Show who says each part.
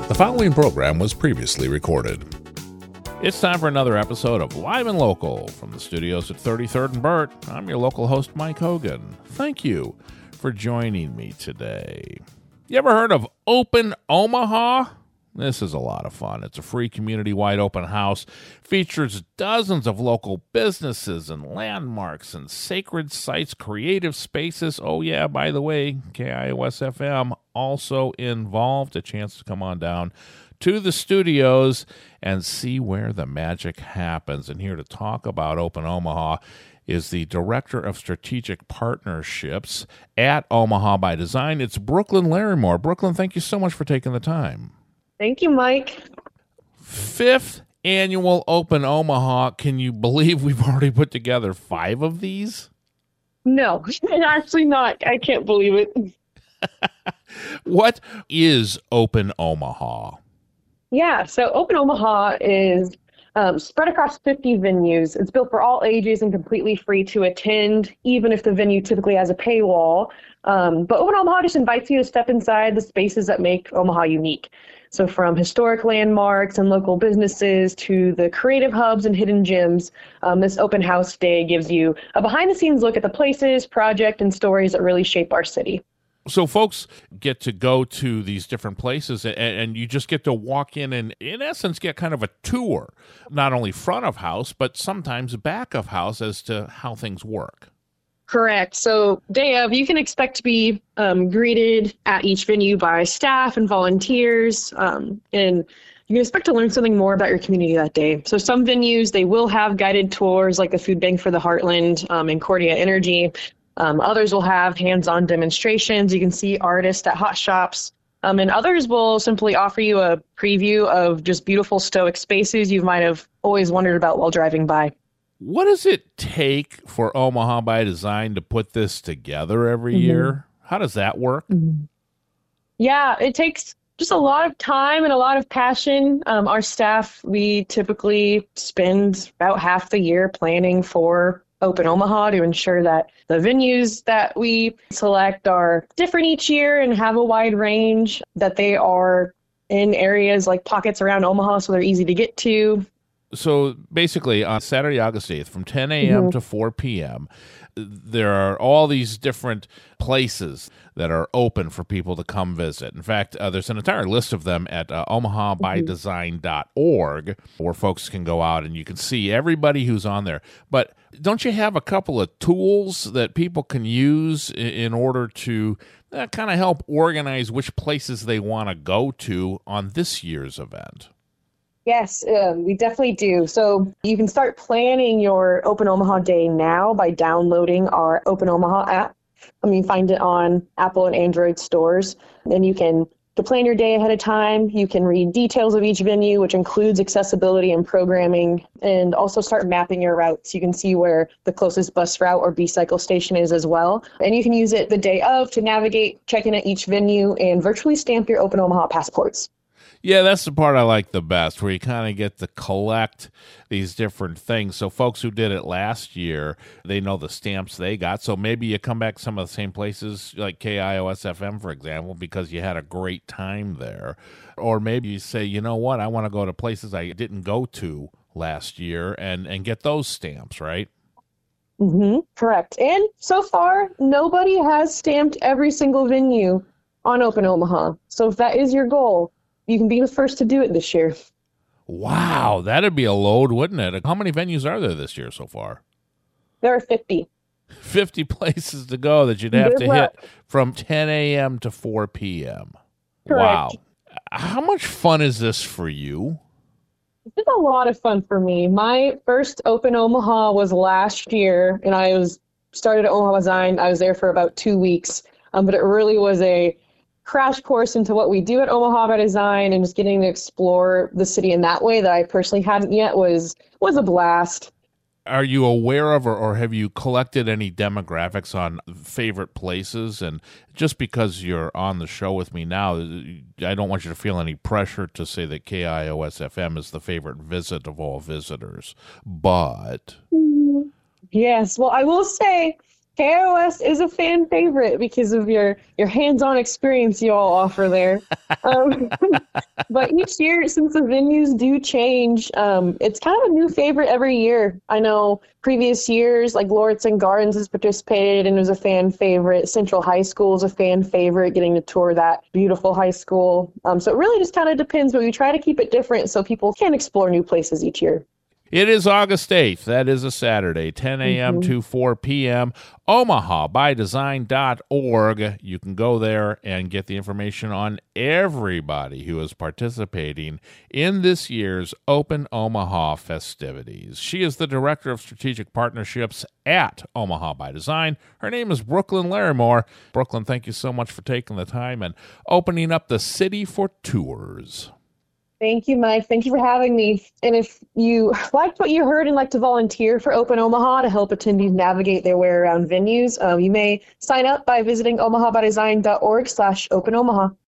Speaker 1: The following program was previously recorded. It's time for another episode of Live and Local from the studios at 33rd and Burt. I'm your local host, Mike Hogan. Thank you for joining me today. You ever heard of Open Omaha? This is a lot of fun. It's a free community-wide open house, features dozens of local businesses and landmarks and sacred sites, creative spaces. Oh yeah, by the way, KIOS-FM also involved. A chance to come on down to the studios and see where the magic happens. And here to talk about Open Omaha is the Director of Strategic Partnerships at Omaha by Design. It's Brooklyn Larimore. Brooklyn, thank you so much for taking the time.
Speaker 2: Thank you, Mike.
Speaker 1: 5th annual Open Omaha. Can you believe we've already put together 5 of these?
Speaker 2: No, actually not. I can't believe it.
Speaker 1: What is Open Omaha?
Speaker 2: Yeah, so Open Omaha is spread across 50 venues. It's built for all ages and completely free to attend, even if the venue typically has a paywall. But Open Omaha just invites you to step inside the spaces that make Omaha unique. So from historic landmarks and local businesses to the creative hubs and hidden gems, this open house day gives you a behind-the-scenes look at the places, project, and stories that really shape our city.
Speaker 1: So folks get to go to these different places, and you just get to walk in and, in essence, get kind of a tour, not only front of house, but sometimes back of house as to how things work.
Speaker 2: Correct. So day of, you can expect to be greeted at each venue by staff and volunteers, and you can expect to learn something more about your community that day. So some venues, they will have guided tours like the Food Bank for the Heartland and Cordia Energy. Others will have hands-on demonstrations. You can see artists at hot shops. And others will simply offer you a preview of just beautiful stoic spaces you might have always wondered about while driving by.
Speaker 1: What does it take for Omaha by Design to put this together every year? How does that work?
Speaker 2: Yeah, it takes just a lot of time and a lot of passion. Our staff, we typically spend about half the year planning for Open Omaha to ensure that the venues that we select are different each year and have a wide range, that they are in areas like pockets around Omaha so they're easy to get to.
Speaker 1: So basically, on Saturday, August 8th, from 10 a.m. to 4 p.m., there are all these different places that are open for people to come visit. In fact, there's an entire list of them at omahabydesign.org where folks can go out and you can see everybody who's on there. But don't you have a couple of tools that people can use in order to kind of help organize which places they want to go to on this year's event?
Speaker 2: Yes, we definitely do. So you can start planning your Open Omaha Day now by downloading our Open Omaha app. You find it on Apple and Android stores. Then you can plan your day ahead of time. You can read details of each venue, which includes accessibility and programming, and also start mapping your routes. You can see where the closest bus route or B-cycle station is as well. And you can use it the day of to navigate, check in at each venue, and virtually stamp your Open Omaha passports.
Speaker 1: Yeah, that's the part I like the best, where you kind of get to collect these different things. So folks who did it last year, they know the stamps they got. So maybe you come back some of the same places, like KIOS-FM, for example, because you had a great time there. Or maybe you say, you know what, I want to go to places I didn't go to last year and get those stamps, right?
Speaker 2: Correct. And so far, nobody has stamped every single venue on Open Omaha. So if that is your goal, you can be the first to do it this year.
Speaker 1: Wow, that'd be a load, wouldn't it? How many venues are there this year so far?
Speaker 2: There are 50.
Speaker 1: 50 places to go that you'd have to hit from 10 a.m. to 4 p.m.
Speaker 2: Correct.
Speaker 1: Wow. How much fun is this for you?
Speaker 2: It's a lot of fun for me. My first Open Omaha was last year, and I started at Omaha Design. I was there for about 2 weeks, but it really was a crash course into what we do at Omaha by Design, and just getting to explore the city in that way that I personally hadn't yet was a blast.
Speaker 1: Are you aware of or have you collected any demographics on favorite places? And just because you're on the show with me now, I don't want you to feel any pressure to say that KIOS-FM is the favorite visit of all visitors. But
Speaker 2: yes, well, I will say KOS is a fan favorite because of your hands-on experience you all offer there. Um, but each year, since the venues do change, it's kind of a new favorite every year. I know previous years, like Lauritsen Gardens has participated and was a fan favorite. Central High School is a fan favorite, getting to tour that beautiful high school. So it really just kind of depends, but we try to keep it different so people can explore new places each year.
Speaker 1: It is August 8th. That is a Saturday, 10 a.m. to 4 p.m. OmahaByDesign.org. You can go there and get the information on everybody who is participating in this year's Open Omaha festivities. She is the Director of Strategic Partnerships at Omaha by Design. Her name is Brooklyn Larimore. Brooklyn, thank you so much for taking the time and opening up the city for tours.
Speaker 2: Thank you, Mike. Thank you for having me. And if you liked what you heard and like to volunteer for Open Omaha to help attendees navigate their way around venues, you may sign up by visiting omahabydesign.org/OpenOmaha.